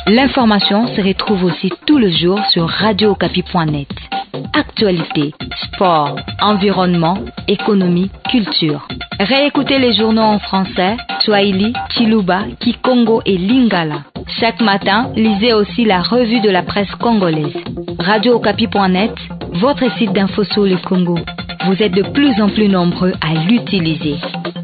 L'information se retrouve aussi tout le jour sur radiookapi.net. Actualité, sport, environnement, économie, culture. Réécoutez les journaux en français, Swahili, Chiluba, Kikongo et Lingala. Chaque matin, lisez aussi la revue de la presse congolaise. radiookapi.net, votre site d'info sur le Congo. Vous êtes de plus en plus nombreux à l'utiliser.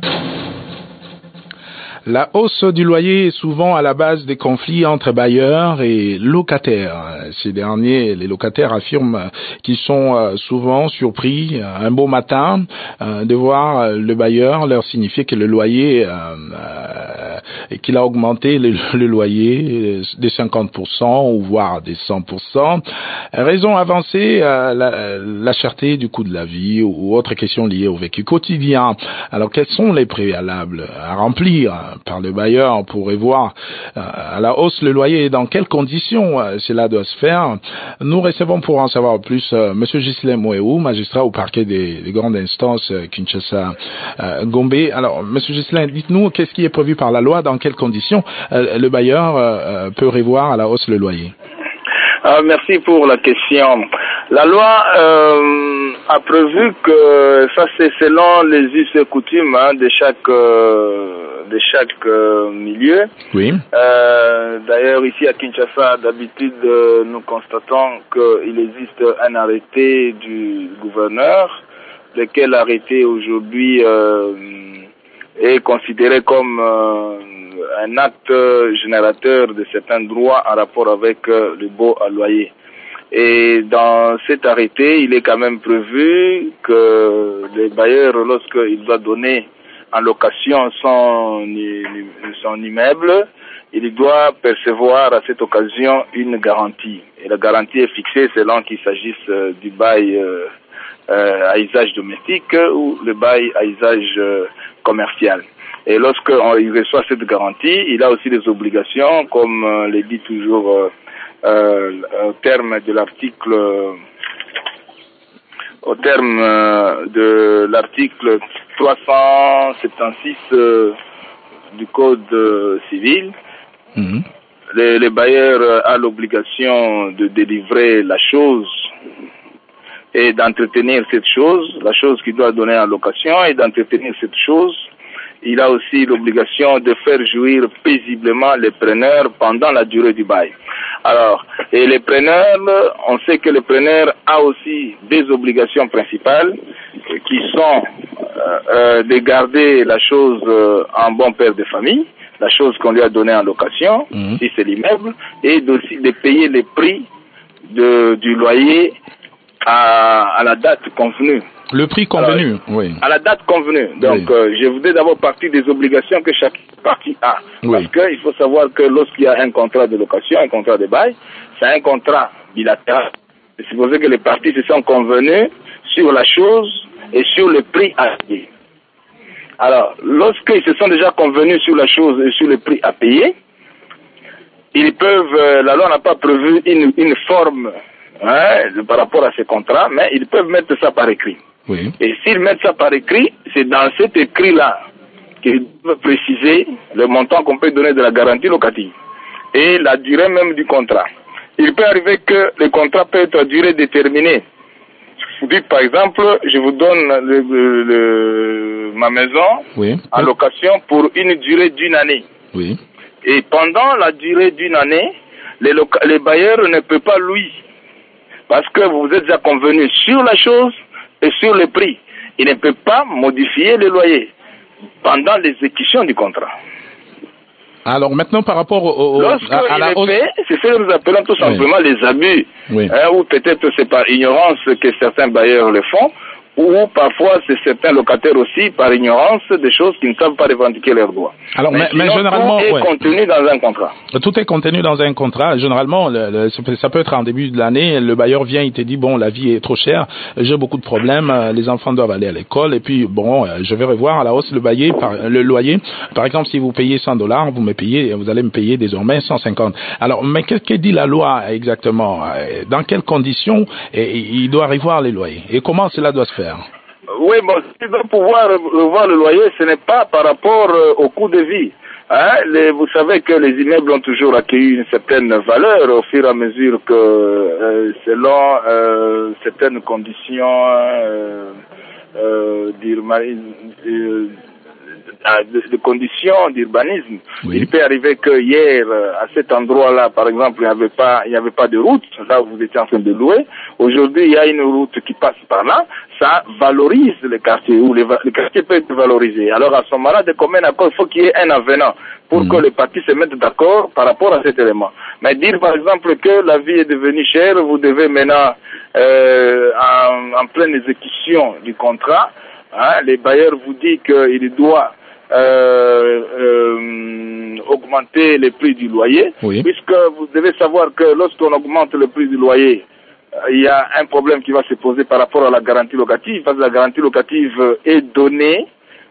La hausse du loyer est souvent à la base des conflits entre bailleurs et locataires. Ces derniers, les locataires affirment qu'ils sont souvent surpris un beau matin de voir le bailleur leur signifier que le loyer, qu'il a augmenté le loyer de 50% ou voire des 100%. Raison avancée, la cherté du coût de la vie ou autres questions liées au vécu quotidien. Alors quels sont les préalables à remplir par le bailleur? On pourrait voir à la hausse le loyer et dans quelles conditions cela doit se faire. Nous recevons pour en savoir plus Monsieur Ghislain Mouéou, magistrat au parquet des grandes instances Kinshasa Gombe. Alors Monsieur Ghislain, dites-nous qu'est-ce qui est prévu par la loi, dans quelles conditions le bailleur peut revoir à la hausse le loyer? Merci pour la question. La loi a prévu que ça c'est selon les us et coutumes de chaque milieu. Oui. D'ailleurs ici à Kinshasa, d'habitude nous constatons qu'il existe un arrêté du gouverneur, lequel arrêté aujourd'hui est considéré comme un acte générateur de certains droits en rapport avec le baux à loyer. Et dans cet arrêté, il est quand même prévu que les bailleurs, lorsqu'il doit donner en location son immeuble, il doit percevoir à cette occasion une garantie. Et la garantie est fixée selon qu'il s'agisse du bail à usage domestique ou le bail à usage commercial. Et lorsqu'il reçoit cette garantie, il a aussi des obligations, comme le dit toujours au terme de l'article 376 du Code civil. Mm-hmm. Les bailleurs a l'obligation de délivrer la chose et d'entretenir cette chose, la chose qu'il doit donner en location et d'entretenir cette chose. Il a aussi l'obligation de faire jouir paisiblement les preneurs pendant la durée du bail. Alors, et les preneurs, on sait que le preneur a aussi des obligations principales qui sont de garder la chose en bon père de famille, la chose qu'on lui a donnée en location, si c'est l'immeuble, et aussi de payer les prix du loyer à la date convenue. Le prix convenu, oui. À la date convenue. Donc, je voudrais d'abord partir des obligations que chaque partie a. Oui. Parce qu'il faut savoir que lorsqu'il y a un contrat de location, un contrat de bail, c'est un contrat bilatéral. C'est supposé que les parties se sont convenues sur la chose et sur le prix à payer. Alors, lorsqu'ils se sont déjà convenus sur la chose et sur le prix à payer, ils peuvent, la loi n'a pas prévu une forme par rapport à ces contrats, mais ils peuvent mettre ça par écrit. Oui. Et s'ils mettent ça par écrit, c'est dans cet écrit-là qu'ils doivent préciser le montant qu'on peut donner de la garantie locative et la durée même du contrat. Il peut arriver que le contrat peut être à durée déterminée. Vous dites par exemple, je vous donne ma maison en location pour une durée d'une année. Oui. Et pendant la durée d'une année, les bailleurs ne peuvent pas louer parce que vous êtes déjà convenu sur la chose et sur le prix. Il ne peut pas modifier le loyer pendant l'exécution du contrat. Alors maintenant par rapport à la hausse... c'est ce que nous appelons tout simplement les abus. Oui. Ou peut-être c'est par ignorance que certains bailleurs le font, ou parfois c'est certains locataires aussi par ignorance des choses qui ne savent pas revendiquer leurs droits. Alors, mais généralement, tout est contenu dans un contrat. Tout est contenu dans un contrat. Généralement, ça peut être en début de l'année, le bailleur vient, il te dit bon, la vie est trop chère, j'ai beaucoup de problèmes, les enfants doivent aller à l'école, et puis bon, je vais revoir à la hausse le loyer. Par exemple, si vous payez $100, vous allez me payer désormais 150. Alors, mais qu'est-ce que dit la loi exactement? Dans quelles conditions il doit revoir les loyers? Et comment cela doit se faire? Oui, bon, s'il doit pouvoir revoir le loyer, ce n'est pas par rapport au coût de vie. Vous savez que les immeubles ont toujours accueilli une certaine valeur au fur et à mesure que, selon certaines conditions de conditions d'urbanisme. Oui. Il peut arriver que hier, à cet endroit-là, par exemple, il n'y avait pas de route, là où vous étiez en train de louer. Aujourd'hui, il y a une route qui passe par là. Ça valorise le quartier, ou le quartier peut être valorisé. Alors, à ce moment-là, de commun accord, il faut qu'il y ait un avenant pour que les parties se mettent d'accord par rapport à cet élément. Mais dire, par exemple, que la vie est devenue chère, vous devez maintenant, en pleine exécution du contrat, les bailleurs vous disent qu'il doit augmenter les prix du loyer, oui. Puisque vous devez savoir que lorsqu'on augmente le prix du loyer, il y a un problème qui va se poser par rapport à la garantie locative, parce que la garantie locative est donnée,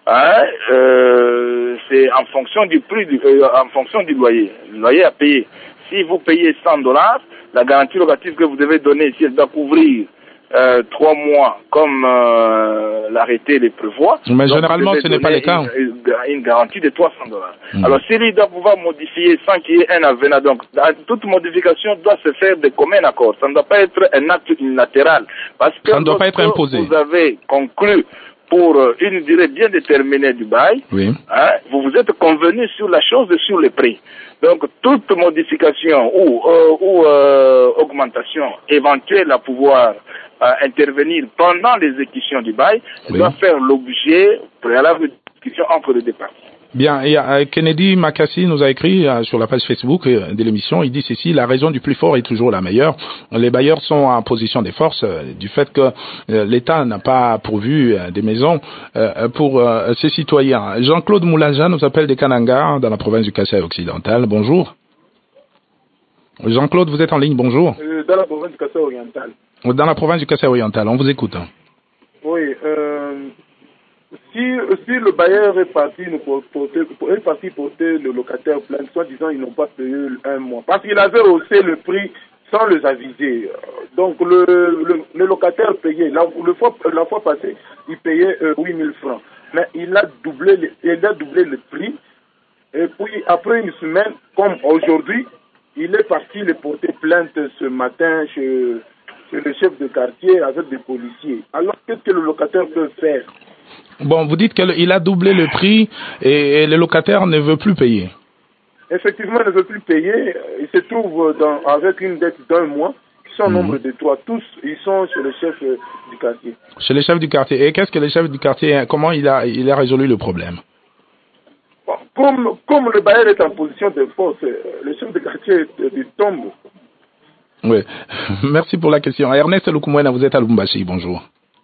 c'est en fonction du prix, en fonction du loyer. Le loyer à payer. Si vous payez $100, la garantie locative que vous devez donner, si elle doit couvrir 3 mois comme l'arrêté les prévoit. Mais généralement, ce n'est pas le cas. Une garantie de $300. Alors, s'il doit pouvoir modifier sans qu'il y ait un avenant, donc toute modification doit se faire de commun accord. Ça ne doit pas être un acte unilatéral. Parce que ça ne doit pas être imposé. Vous avez conclu pour une durée bien déterminée du bail, oui. Vous vous êtes convenu sur la chose et sur le prix. Donc, toute modification ou augmentation éventuelle à pouvoir intervenir pendant l'exécution du bail, oui. Doit faire l'objet préalable de discussion entre les deux parties. Bien, et Kennedy Makassi nous a écrit sur la page Facebook de l'émission, il dit ceci: la raison du plus fort est toujours la meilleure. Les bailleurs sont en position de force du fait que l'État n'a pas pourvu des maisons pour ses citoyens. Jean-Claude Moulaja nous appelle de Kananga, dans la province du Kasaï occidental. Bonjour. Jean-Claude, vous êtes en ligne, bonjour. Dans la province du Kasaï oriental. Dans la province du Kasaï oriental, on vous écoute. Oui, si le bailleur est parti porter le locataire plainte, soit disant ils n'ont pas payé un mois, parce qu'il avait haussé le prix sans les aviser. Donc le locataire payait, la fois passée, il payait 8 000 francs. Mais il a doublé le prix, et puis après une semaine, comme aujourd'hui, il est parti le porter plainte ce matin chez le chef de quartier avec des policiers. Alors qu'est-ce que le locataire peut faire? Bon, vous dites qu'il a doublé le prix et le locataire ne veut plus payer. Effectivement, il ne veut plus payer. Il se trouve avec une dette d'1 mois, qui sont au nombre de 3. Tous, ils sont chez le chef du quartier. Chez le chef du quartier. Et qu'est-ce que le chef du quartier, comment il a résolu le problème? Bon, comme le bailleur est en position de force, le chef du quartier tombe. Oui. Merci pour la question. Ernest Lukumwena, vous êtes à Lubumbashi. Bonjour.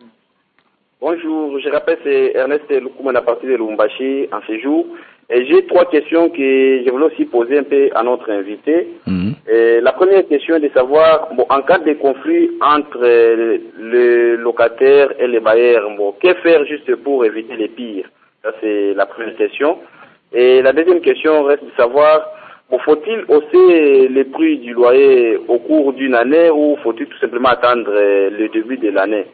Bonjour, je rappelle, c'est Ernest Lukumwena à partir de Lubumbashi en séjour. Et j'ai 3 questions que je voulais aussi poser un peu à notre invité. Et la première question est de savoir, en cas de conflit entre le locataire et les bailleurs, que faire juste pour éviter les pires? Ça, c'est la première question. Et la deuxième question reste de savoir, faut-il hausser les prix du loyer au cours d'une année ou faut-il tout simplement attendre le début de l'année?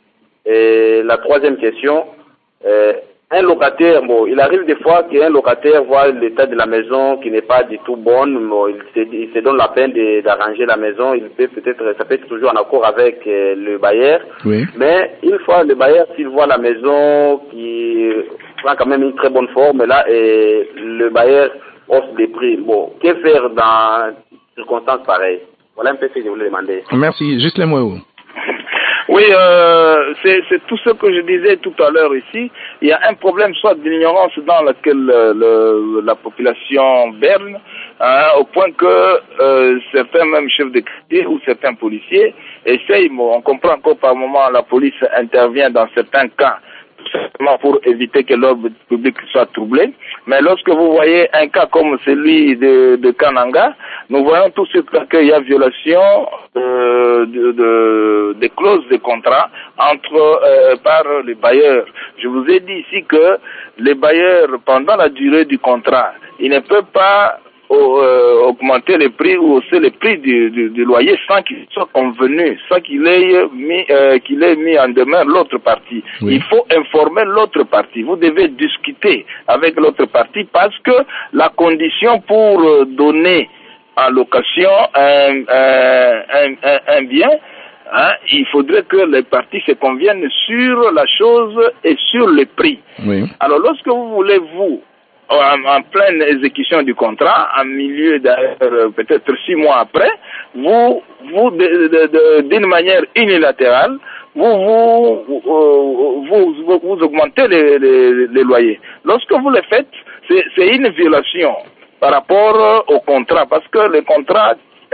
Et la troisième question, un locataire, il arrive des fois qu'un locataire voit l'état de la maison qui n'est pas du tout bonne, il se donne la peine d'arranger la maison, ça peut être toujours en accord avec le bailleur, oui. Mais une fois le bailleur, s'il voit la maison qui prend quand même une très bonne forme, là, et le bailleur hausse des prix, que faire dans des circonstances pareilles? Voilà un peu ce que je voulais demander. Merci, juste les mots. Oui, c'est tout ce que je disais tout à l'heure ici. Il y a un problème soit d'ignorance dans laquelle la population berne, au point que certains même chefs de quartier ou certains policiers essayent, on comprend encore par moment la police intervient dans certains cas, tout simplement pour éviter que l'ordre public soit troublé. Mais lorsque vous voyez un cas comme celui de Kananga, nous voyons tout de suite qu'il y a violation des clauses de contrat par les bailleurs. Je vous ai dit ici que les bailleurs, pendant la durée du contrat, ils ne peuvent pas augmenter les prix ou hausser les prix du loyer sans qu'il soit convenu, sans qu'il ait mis en demeure l'autre partie. Oui. Il faut informer l'autre partie. Vous devez discuter avec l'autre partie parce que la condition pour donner en location un bien, il faudrait que les parties se conviennent sur la chose et sur le prix. Oui. Alors, lorsque vous voulez, en pleine exécution du contrat, en milieu peut-être 6 mois après, vous d'une manière unilatérale, vous augmentez les loyers. Lorsque vous le faites, c'est une violation par rapport au contrat, parce que les contrats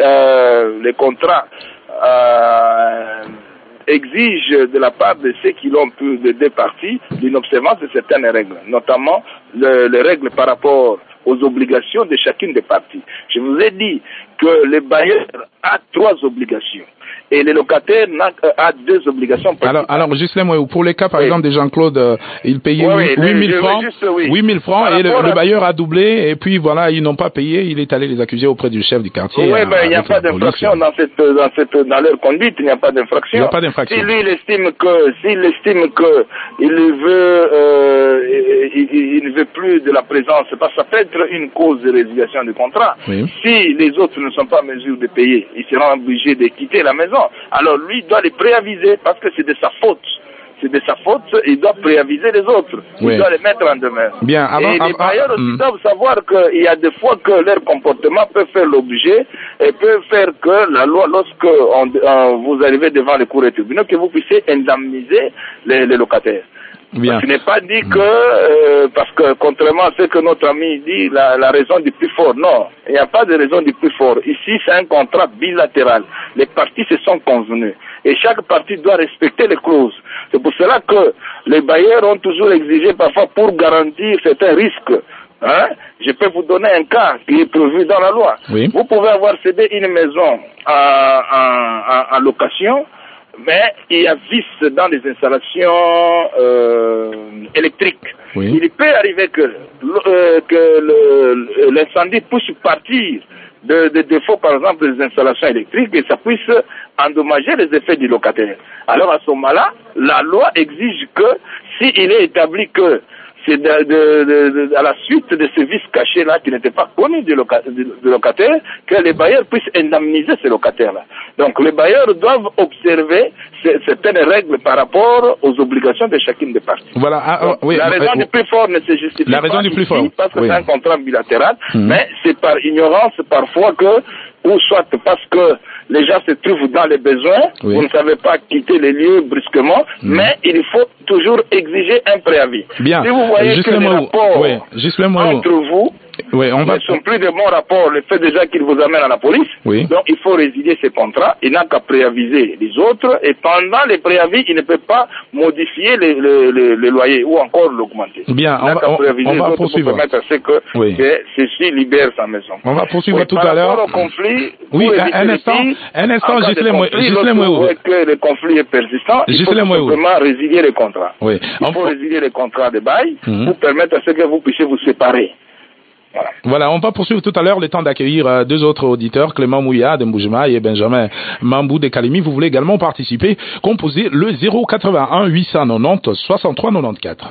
exige de la part de ceux qui l'ont pu de deux parties une observance de certaines règles, notamment les règles par rapport aux obligations de chacune des parties. Je vous ai dit que le bailleur a 3 obligations et le locataire a 2 obligations. Alors, juste pour les cas, par exemple, de Jean-Claude, il payait 8 000 francs, 8 000 francs et le bailleur a doublé et puis voilà, ils n'ont pas payé, il est allé les accuser auprès du chef du quartier. Oui, il n'y a pas d'infraction dans leur conduite, il n'y a pas d'infraction. Il n'y a pas d'infraction. Si lui, il estime que il ne veut plus de la présence, parce que ça peut être une cause de résiliation du contrat. Oui. Si les autres ne sont pas en mesure de payer, ils seront obligés de quitter la maison. Alors lui doit les préaviser parce que c'est de sa faute. C'est de sa faute, il doit préaviser les autres. Il doit les mettre en demeure. Bien, et les bailleurs aussi doivent savoir qu'il y a des fois que leur comportement peut faire l'objet et peut faire que la loi, lorsque vous arrivez devant les cours et tribunaux, que vous puissiez indemniser les locataires. Bien. Ce n'est pas dit que, parce que contrairement à ce que notre ami dit, la raison du plus fort, non, il n'y a pas de raison du plus fort. Ici, c'est un contrat bilatéral. Les parties se sont convenues. Et chaque partie doit respecter les clauses. C'est pour cela que les bailleurs ont toujours exigé parfois pour garantir certains risques. Je peux vous donner un cas qui est prévu dans la loi. Oui. Vous pouvez avoir cédé une maison en location, mais il y a vice dans les installations électriques. Oui. Il peut arriver que l'incendie puisse partir de défauts, par exemple, des installations électriques, et ça puisse endommager les effets du locataire. Alors à ce moment-là, la loi exige que s'il est établi que c'est à la suite de ce vice caché-là qui n'était pas connu du locataire, que les bailleurs puissent indemniser ces locataires-là. Donc les bailleurs doivent observer certaines règles par rapport aux obligations de chacune des parties. Voilà. Donc, la raison du plus fort ne se justifie pas ici, parce que c'est un contrat bilatéral, mais c'est par ignorance parfois ou soit parce que les gens se trouvent dans les besoins, vous ne savez pas quitter les lieux brusquement, mais il faut toujours exiger un préavis. Bien. Si vous voyez que les rapports entre vous ne sont plus de bons rapports, le fait déjà qu'ils vous amènent à la police, donc il faut résilier ces contrats, il n'a qu'à préaviser les autres, et pendant les préavis, il ne peut pas modifier le loyer ou encore l'augmenter. Bien, on va poursuivre. Pour permettre à ce que ceci libère sa maison. On va poursuivre tout à l'heure. Par rapport au conflit, un instant, Gislain Mouéou. Que le conflit est persistant, il faut simplement résilier les contrats. Oui. Il faut résilier les contrats de bail pour permettre à ce que vous puissiez vous séparer. Voilà, on va poursuivre tout à l'heure le temps d'accueillir 2 autres auditeurs, Clément Mouya de Mboujima et Benjamin Mambou de Kalimi. Vous voulez également participer, composez le 081 890 63 94.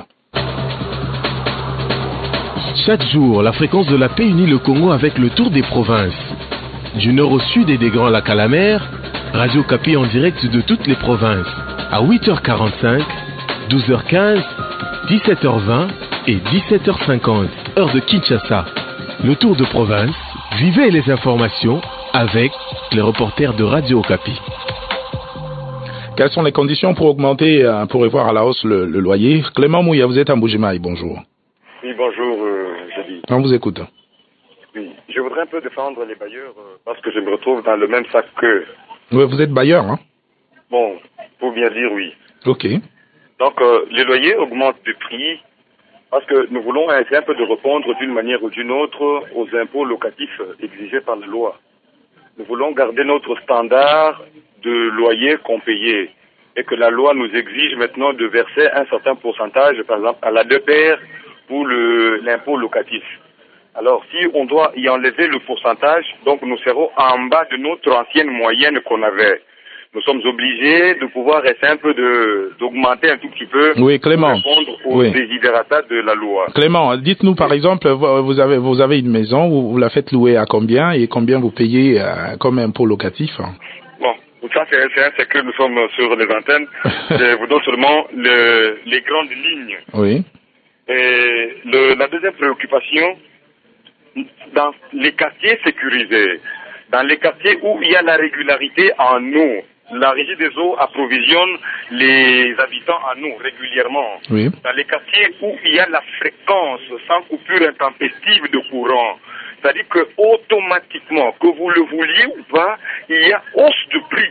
Chaque jour, la fréquence de la paix unit le Congo avec le tour des provinces. Du nord au sud et des Grands Lacs à la mer, Radio Kapi en direct de toutes les provinces. À 8h45, 12h15, 17h20 et 17h50, heure de Kinshasa. Le tour de province, vivez les informations avec les reporters de Radio Kapi. Quelles sont les conditions pour augmenter, pour revoir à la hausse le loyer? Clément Mouya, vous êtes à Mboujima, bonjour. Oui, bonjour, Jadi. On vous écoute. Oui, je voudrais un peu défendre les bailleurs parce que je me retrouve dans le même sac qu'eux. Oui, vous êtes bailleur, hein? Bon, pour bien dire oui. Ok. Donc, les loyers augmentent de prix parce que nous voulons essayer un peu de répondre d'une manière ou d'une autre aux impôts locatifs exigés par la loi. Nous voulons garder notre standard de loyer qu'on payait et que la loi nous exige maintenant de verser un certain pourcentage, par exemple, à la 2 paires pour l'impôt locatif. Alors, si on doit y enlever le pourcentage, donc nous serons en bas de notre ancienne moyenne qu'on avait. Nous sommes obligés de pouvoir essayer un peu d'augmenter un tout petit peu oui, Clément. pour répondre aux desiderata de la loi. Clément, dites-nous par exemple, vous avez une maison, vous la faites louer à combien et combien vous payez comme impôt locatif? Bon, ça c'est que nous sommes sur les antennes. Je vous donne seulement les grandes lignes. Oui. Et la deuxième préoccupation, dans les quartiers sécurisés, dans les quartiers où il y a la régularité en eau, la Régie des eaux approvisionne les habitants en eau régulièrement. Oui. Dans les quartiers où il y a la fréquence sans coupure intempestive de courant, c'est-à-dire que automatiquement, que vous le vouliez ou pas, il y a hausse de prix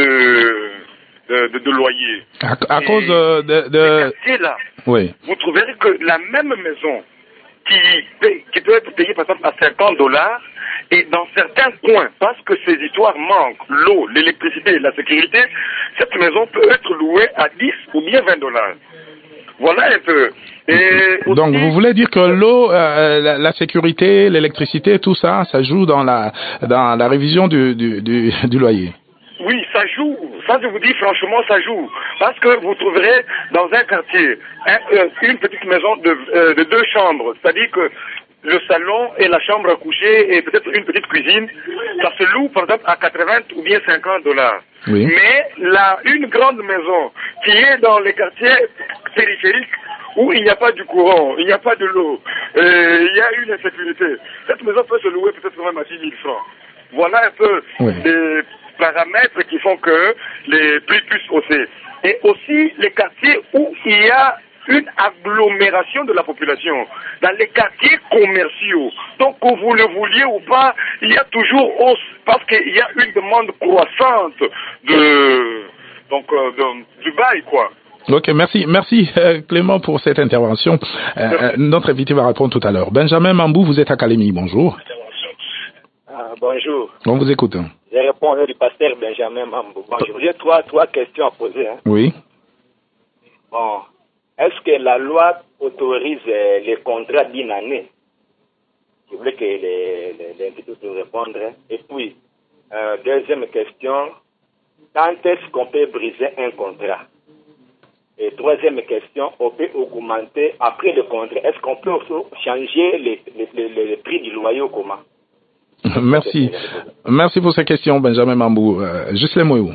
de loyer. À cause de... Ces quartiers-là, oui. vous trouverez que la même maison qui peut être payée par exemple à $50, et dans certains coins, parce que ces histoires manquent, l'eau, l'électricité et la sécurité, cette maison peut être louée à 10 ou bien $20. Voilà un peu. Et aussi, donc vous voulez dire que l'eau, la sécurité, l'électricité, tout ça, ça joue dans la révision du loyer? Oui, ça joue. Ça, je vous dis franchement, ça joue. Parce que vous trouverez dans un quartier une petite maison de 2 chambres. C'est-à-dire que le salon et la chambre à coucher et peut-être une petite cuisine, ça se loue par exemple à 80 ou bien $50. Oui. Mais une grande maison qui est dans les quartiers périphériques où il n'y a pas du courant, il n'y a pas de l'eau, il y a une insécurité, cette maison peut se louer peut-être même à 10 000 francs. Voilà un peu les paramètres qui font que les prix puissent hausser. Et aussi les quartiers où il y a une agglomération de la population, dans les quartiers commerciaux. Donc, que vous le vouliez ou pas, il y a toujours hausse, parce qu'il y a une demande croissante du bail, quoi. Ok, merci Clément pour cette intervention. Notre invité va répondre tout à l'heure. Benjamin Mambou, vous êtes à Calémie, bonjour. Bonjour. On vous écoute. Je réponds au nom du pasteur Benjamin Mambou. Bonjour. J'ai trois questions à poser. Oui. Bon. Est-ce que la loi autorise les contrats d'une année? Je voulais que l'invité puisse répondre. Et puis, deuxième question, quand est-ce qu'on peut briser un contrat? Et troisième question, on peut augmenter après le contrat. Est-ce qu'on peut aussi changer les prix du loyer ou comment? Merci. Merci pour ces questions, Benjamin Mambou. Ghislain Moyou.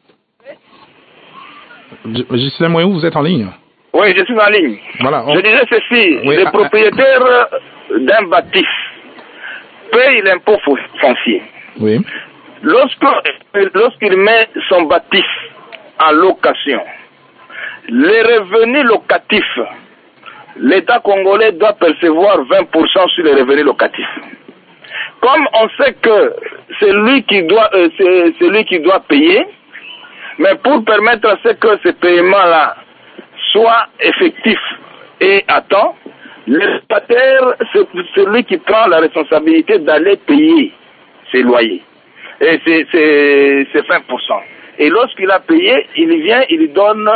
Ghislain Moyou, vous êtes en ligne? Oui, je suis en ligne. Voilà, je disais ceci, les propriétaires d'un bâtisse payent l'impôt foncier. Oui. Lorsqu'il met son bâtisse en location, les revenus locatifs, l'État congolais doit percevoir 20% sur les revenus locatifs. Comme on sait que c'est lui qui doit payer, mais pour permettre à ce que ce paiement-là soit effectif et à temps, le locataire, c'est celui qui prend la responsabilité d'aller payer ses loyers. Et c'est 20%. Et lorsqu'il a payé, il vient, il donne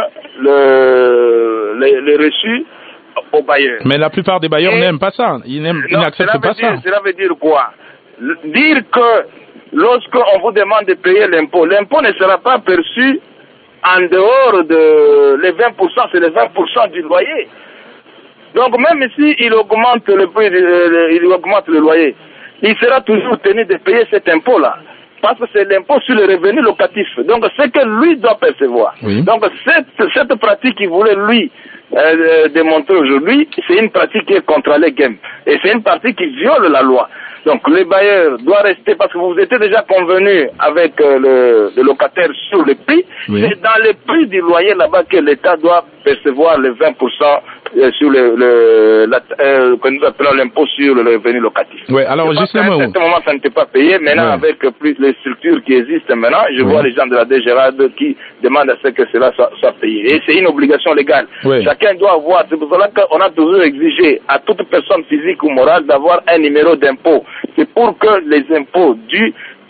le reçu au bailleur. Mais la plupart des bailleurs n'aiment pas ça. Ils n'acceptent pas ça. Cela veut dire quoi? Dire que lorsqu'on vous demande de payer l'impôt ne sera pas perçu en dehors de les 20%, c'est les 20% du loyer. Donc même si il augmente le prix, il augmente le loyer, il sera toujours tenu de payer cet impôt-là. Parce que c'est l'impôt sur le revenu locatif. Donc c'est que lui doit percevoir. Oui. Donc cette pratique qu'il voulait lui démontrer aujourd'hui, c'est une pratique qui est contre les games. Et c'est une pratique qui viole la loi. Donc le bailleur doit rester, parce que vous étiez déjà convenu avec le locataire sur le prix. Oui. C'est dans le prix du loyer là-bas que l'État doit percevoir les 20% sur que nous appelons l'impôt sur le revenu locatif. Oui, alors justement, à un certain moment ça n'était pas payé. Maintenant, avec plus les structures qui existent maintenant, je vois les gens de la DGRAD qui demandent à ce que cela soit payé. Et c'est une obligation légale. Oui. Chacun doit avoir. C'est pour cela qu'on a toujours exigé à toute personne physique ou morale d'avoir un numéro d'impôt. C'est pour que les impôts dus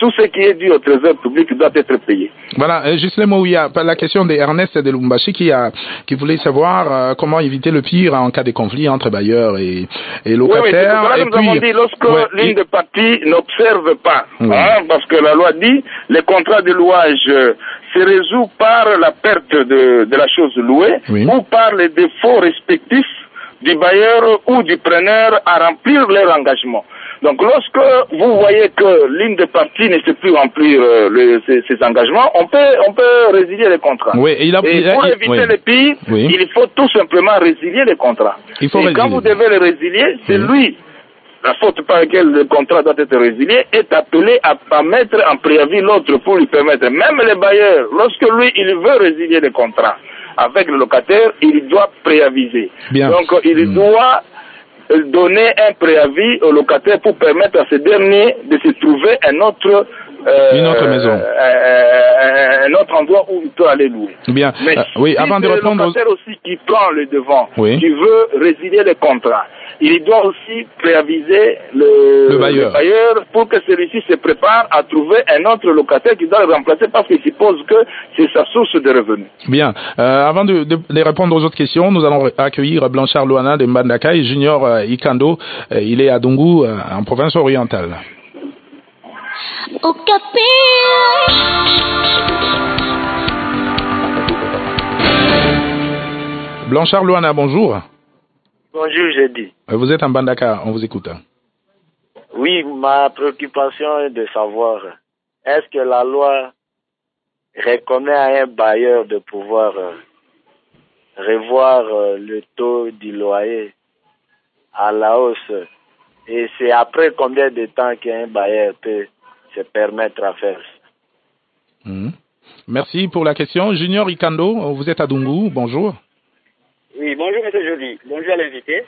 tout ce qui est dû au trésor public doit être payé. Voilà, Ghislaine Mouya, la question d'Ernest de Lubumbashi qui voulait savoir comment éviter le pire en cas de conflit entre bailleurs et locataires. Oui, nous avons dit, lorsque l'une des parties n'observe pas, parce que la loi dit, les contrats de louage se résout par la perte de la chose louée ou par les défauts respectifs du bailleur ou du preneur à remplir leur engagement. Donc, lorsque vous voyez que l'une des parties ne sait plus remplir ses engagements, on peut résilier les contrats. Oui, et pour éviter le pire, il faut tout simplement résilier les contrats. Et quand vous devez les résilier, c'est lui, la faute par laquelle le contrat doit être résilié, est appelé à mettre en préavis l'autre pour lui permettre. Même les bailleurs, lorsque lui, il veut résilier les contrats avec le locataire, il doit préaviser. Donc, il doit donner un préavis au locataire pour permettre à ce dernier de se trouver une autre maison, un autre endroit où il peut aller louer. Bien. Mais avant de répondre, le locataire aussi qui prend le devant, qui veut résilier le contrat, il doit aussi préaviser le bailleur pour que celui-ci se prépare à trouver un autre locataire qui doit le remplacer parce qu'il suppose que c'est sa source de revenus. Bien. Avant de répondre aux autres questions, nous allons accueillir Blanchard Luana de Mbandaka et Junior Ikando. Il est à Dungu, en province orientale. Blanchard Luana, bonjour. Bonjour, j'ai dit. Vous êtes en Mbandaka, on vous écoute. Oui, ma préoccupation est de savoir, est-ce que la loi reconnaît à un bailleur de pouvoir revoir le taux du loyer à la hausse, et c'est après combien de temps qu'un bailleur peut se permettre à faire ça? Merci pour la question. Junior Ikando, vous êtes à Dungu, bonjour. Oui, bonjour M. Joly, bonjour à l'invité.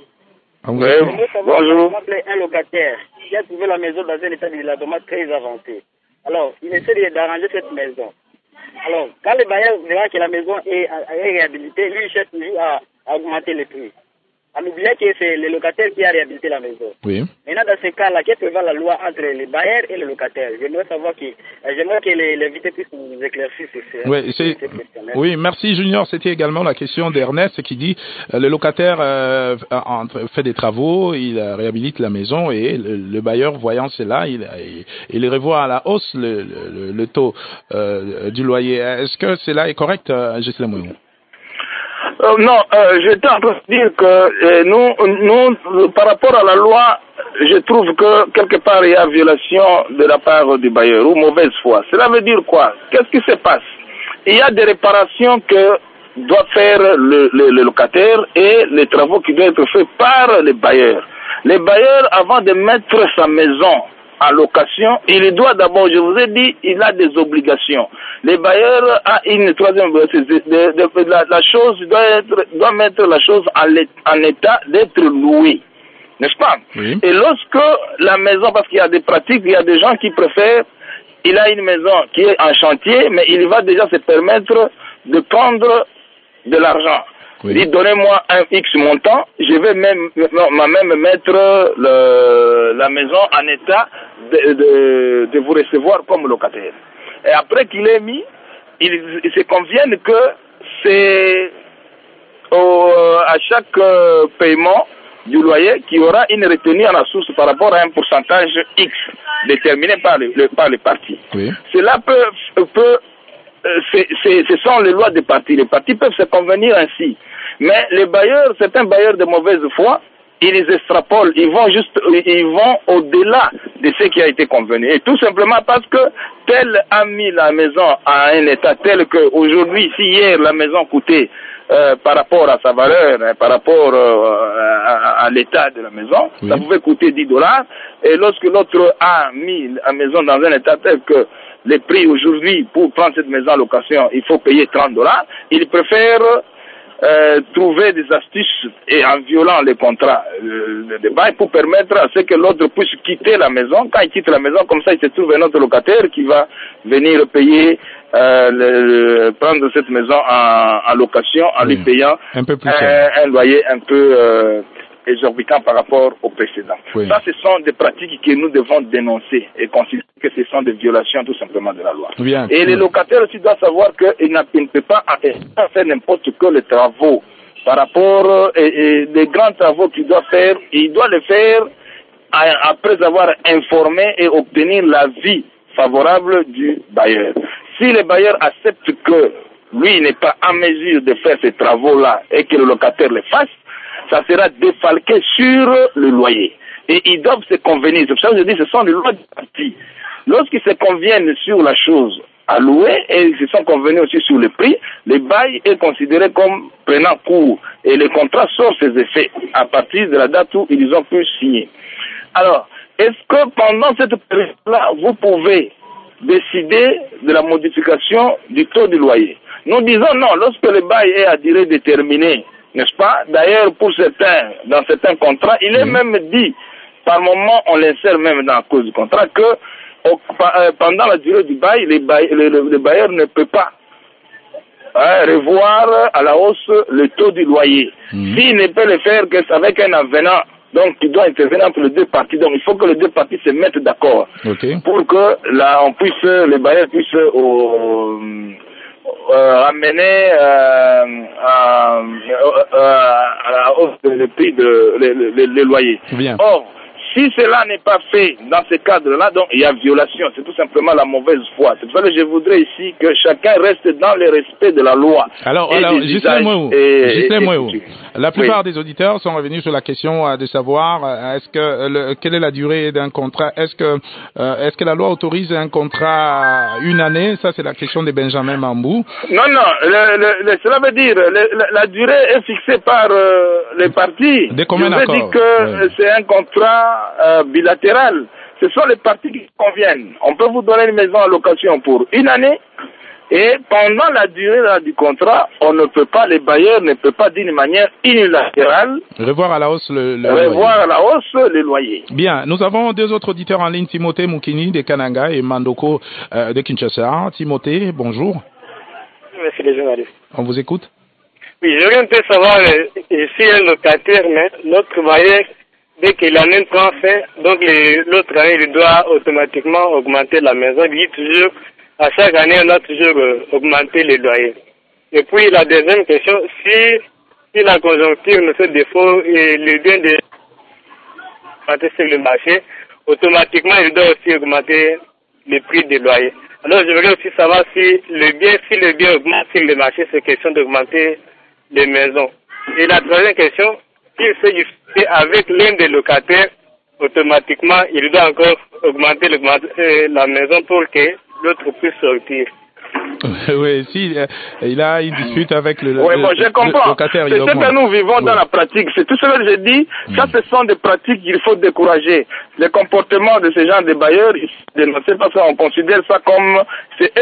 Bonjour. Un locataire qui a trouvé la maison dans un état de très avancé. Alors, il essaie d'arranger cette maison. Alors, quand le bailleur verra que la maison est réhabilitée, lui, il cherche toujours à augmenter les prix. En oubliant que c'est le locataire qui a réhabilité la maison. Oui. Maintenant, dans ce cas-là, qu'est-ce que va la loi entre les bailleurs et le locataire? J'aimerais que l'invité puisse nous éclaircir sur ça. Oui, merci Junior. C'était également la question d'Ernest qui dit le locataire fait des travaux, il réhabilite la maison et le bailleur, voyant cela, il revoit à la hausse le taux du loyer. Est-ce que cela est correct, Ghislaine Mouya? Non, j'étais en train de dire que nous, par rapport à la loi, je trouve que quelque part il y a violation de la part du bailleur ou mauvaise foi. Cela veut dire quoi? Qu'est-ce qui se passe? Il y a des réparations que doit faire le locataire et les travaux qui doivent être faits par les bailleurs. Les bailleurs, avant de mettre sa maison en location, il doit d'abord, je vous ai dit, il a des obligations. Les bailleurs a une troisième, la chose doit mettre la chose en état d'être louée, n'est-ce pas? Oui. Et lorsque la maison, parce qu'il y a des pratiques, il y a des gens qui préfèrent, il a une maison qui est en chantier, mais il va déjà se permettre de prendre de l'argent. Oui. Dit, donnez-moi un X montant, je vais même mettre la maison en état de vous recevoir comme locataire. Et après qu'il ait mis, ils se conviennent que c'est à chaque paiement du loyer qu'il y aura une retenue à la source par rapport à un pourcentage X déterminé par les parties. Oui. Cela ce sont les lois des parties. Les parties peuvent se convenir ainsi. Mais les bailleurs, certains bailleurs de mauvaise foi, ils extrapolent, ils vont au-delà de ce qui a été convenu. Et tout simplement parce que tel a mis la maison à un état tel que aujourd'hui, si hier la maison coûtait par rapport à sa valeur, par rapport à l'état de la maison, oui, ça pouvait coûter $10. Et lorsque l'autre a mis la maison dans un état tel que les prix aujourd'hui pour prendre cette maison en location, il faut payer $30, il préfère trouver des astuces et en violant les contrats de bail pour permettre à ce que l'autre puisse quitter la maison. Quand il quitte la maison, comme ça, il se trouve un autre locataire qui va venir payer, prendre cette maison en location en lui payant un peu plus cher, un loyer un peu exorbitant par rapport au précédent. Oui. Ça, ce sont des pratiques que nous devons dénoncer et considérer que ce sont des violations tout simplement de la loi. Bien. Et les locataires aussi doivent savoir qu'ils ne peuvent pas faire n'importe que les travaux. Par rapport des grands travaux qu'il doit faire, il doit les faire après avoir informé et obtenir l'avis favorable du bailleur. Si le bailleur accepte que lui n'est pas en mesure de faire ces travaux-là et que le locataire les fasse, ça sera défalqué sur le loyer. Et ils doivent se convenir. C'est pour ça que je dis que ce sont les lois du parti. Lorsqu'ils se conviennent sur la chose à louer et ils se sont convenus aussi sur le prix, le bail est considéré comme prenant cours et le contrat sort ses effets à partir de la date où ils ont pu signer. Alors, est-ce que pendant cette période-là, vous pouvez décider de la modification du taux du loyer? Nous disons non, lorsque le bail est à durée déterminée, n'est-ce pas? D'ailleurs, pour certains, dans certains contrats, il est même dit, par moment, on l'insère même dans la cause du contrat, que pendant la durée du bail, le bailleur ne peut pas revoir à la hausse le taux du loyer. S'il ne peut le faire qu'avec un avenant, donc il doit intervenir entre les deux parties. Donc il faut que les deux parties se mettent d'accord pour que là on puisse, les bailleurs puissent ramener à la hausse le prix des loyers. Bien. Or, si cela n'est pas fait dans ce cadre-là, donc il y a violation. C'est tout simplement la mauvaise foi. C'est pour ça que je voudrais ici que chacun reste dans le respect de la loi. Alors, la plupart des auditeurs sont revenus sur la question de savoir quelle est la durée d'un contrat. Est-ce que la loi autorise un contrat une année? Ça, c'est la question de Benjamin Mambou. Non, cela veut dire la durée est fixée par les partis. Des communs accords. Je veux dire que c'est un contrat bilatéral. Ce sont les parties qui conviennent. On peut vous donner une maison à location pour une année et pendant la durée du contrat, on ne peut pas, les bailleurs ne peuvent pas d'une manière unilatérale revoir à la hausse les loyers. Bien, nous avons deux autres auditeurs en ligne, Timothée Moukini de Kananga et Mandoko de Kinshasa. Timothée, bonjour. Merci les journalistes. On vous écoute. Oui, je viens de savoir si un locataire, mais notre bailleur, dès que l'année prend fin, donc l'autre année, il doit automatiquement augmenter la maison. Il dit toujours, à chaque année, on doit toujours augmenter les loyers. Et puis, la deuxième question, si la conjoncture nous fait défaut et le bien de augmenter sur le marché, automatiquement, il doit aussi augmenter le prix des loyers. Alors, je voudrais aussi savoir si le bien augmente sur le marché, c'est question d'augmenter les maisons. Et la troisième question, s'il se justifie avec l'un des locataires, automatiquement, il doit encore augmenter la maison pour que l'autre puisse sortir. Oui, si il a une dispute avec le je comprends. Locataire. C'est ce que nous vivons dans la pratique. C'est tout ce que j'ai dit. Ça, ce sont des pratiques qu'il faut décourager. Le comportement de ces gens de bailleurs, dénoncer parce qu'on considère ça comme c'est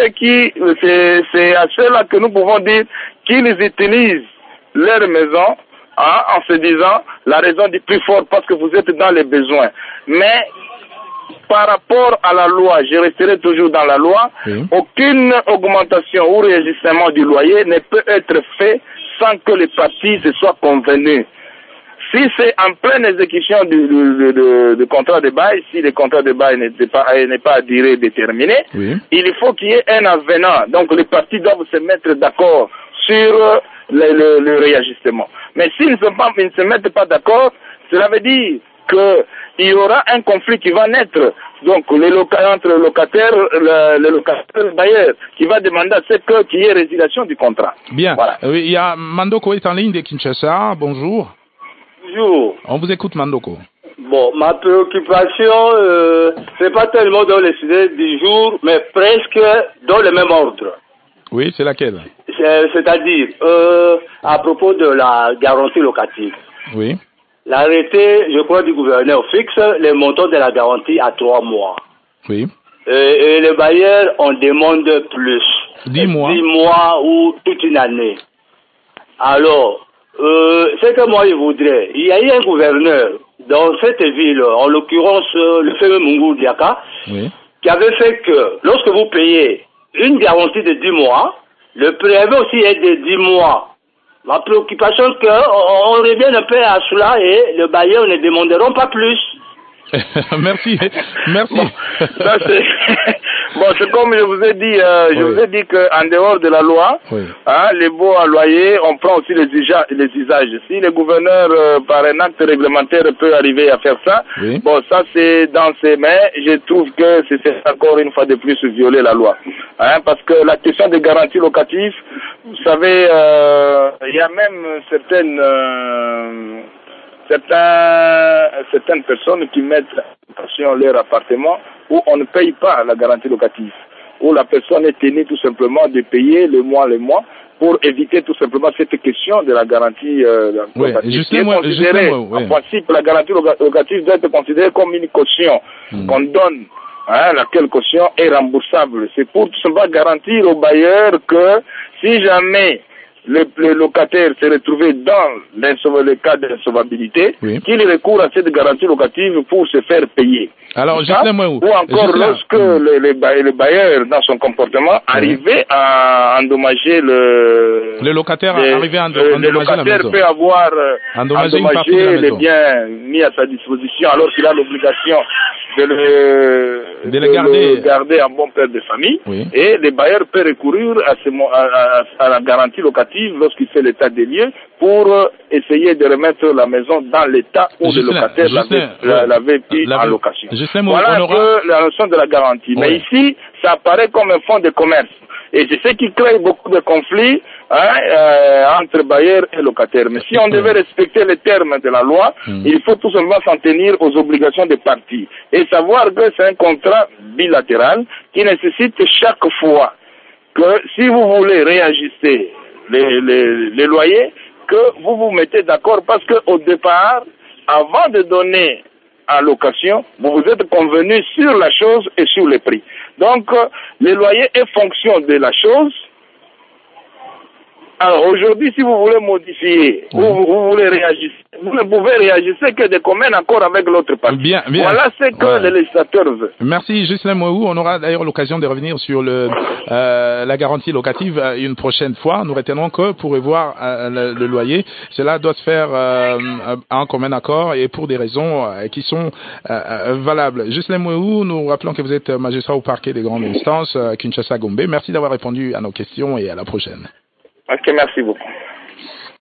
à ceux-là que nous pouvons dire qu'ils utilisent leur maison en se disant la raison du plus fort parce que vous êtes dans les besoins. Mais par rapport à la loi, je resterai toujours dans la loi, aucune augmentation ou réajustement du loyer ne peut être fait sans que les parties se soient convenues. Si c'est en pleine exécution du contrat de bail, si le contrat de bail n'est pas à durée déterminée, il faut qu'il y ait un avenant. Donc les parties doivent se mettre d'accord sur le réajustement. Mais s'ils ne se mettent pas d'accord, cela veut dire qu'il y aura un conflit qui va naître. Donc entre le locataire et le bailleur qui va demander à ce qu'il y ait résiliation du contrat. Bien. Voilà. Il y a Mandoko est en ligne de Kinshasa. Bonjour. Bonjour. On vous écoute, Mandoko. Bon, ma préoccupation, c'est pas tellement dans les sujets du jour, mais presque dans le même ordre. Oui, c'est laquelle? C'est-à-dire, à propos de la garantie locative. Oui. L'arrêté, je crois, du gouverneur fixe les montants de la garantie à 3 mois. Oui. Et les bailleurs en demandent plus. 10 mois. 10 mois ou toute une année. Alors, ce que moi je voudrais, il y a eu un gouverneur dans cette ville, en l'occurrence le fameux Mungu Diaka, qui avait fait que lorsque vous payez une garantie de 10 mois, le préavis aussi est de 10 mois. Ma préoccupation, c'est qu'on revienne un peu à cela et le bailleur ne demanderont pas plus. Merci. Bon, ça c'est bon, c'est comme je vous ai dit, je vous ai dit qu'en dehors de la loi, les baux à loyer, on prend aussi les usages. Si le gouverneur, par un acte réglementaire, peut arriver à faire ça, bon, ça c'est dans ses mains. Je trouve que c'est encore une fois de plus violer la loi, parce que la question des garanties locatives, vous savez, il y a même certaines personnes qui mettent en leur appartement où on ne paye pas la garantie locative, où la personne est tenue tout simplement de payer le mois pour éviter tout simplement cette question de la garantie locative. En principe, la garantie locative doit être considérée comme une caution qu'on donne, laquelle caution est remboursable. C'est pour tout simplement garantir au bailleur que si jamais le locataire s'est retrouvé dans le cas d'insolvabilité, qu'il recourt à cette garantie locative pour se faire payer. Alors, ou encore lorsque le bailleur, dans son comportement, arrivait à endommager le locataire, le locataire peut avoir endommagé les biens mis à sa disposition alors qu'il a l'obligation de le garder en bon père de famille, et le bailleur peut recourir à la garantie locative lorsqu'il fait l'état des lieux pour essayer de remettre la maison dans l'état où le locataire l'avait mis en location. Voilà un peu la notion de la garantie. Mais ici, ça apparaît comme un fonds de commerce. Et c'est ce qui crée beaucoup de conflits entre bailleurs et locataires. Mais si on devait respecter les termes de la loi, il faut tout simplement s'en tenir aux obligations des parties. Et savoir que c'est un contrat bilatéral qui nécessite chaque fois que si vous voulez réajuster les loyers, que vous vous mettez d'accord, parce qu'au départ, avant de donner en location, vous vous êtes convenu sur la chose et sur les prix. Donc, les loyers est fonction de la chose. Alors, aujourd'hui, si vous voulez modifier, ou vous voulez réagir, vous ne pouvez réagir que de commun accord avec l'autre partie. Bien. Voilà ce que le législateur veut. Merci, Ghislain Mouaou. On aura d'ailleurs l'occasion de revenir sur la garantie locative une prochaine fois. Nous retiendrons que pour revoir le loyer, cela doit se faire en commun accord et pour des raisons qui sont valables. Ghislain Mouaou, nous rappelons que vous êtes magistrat au parquet des grandes instances Kinshasa-Gombe. Merci d'avoir répondu à nos questions et à la prochaine. Ok, merci beaucoup.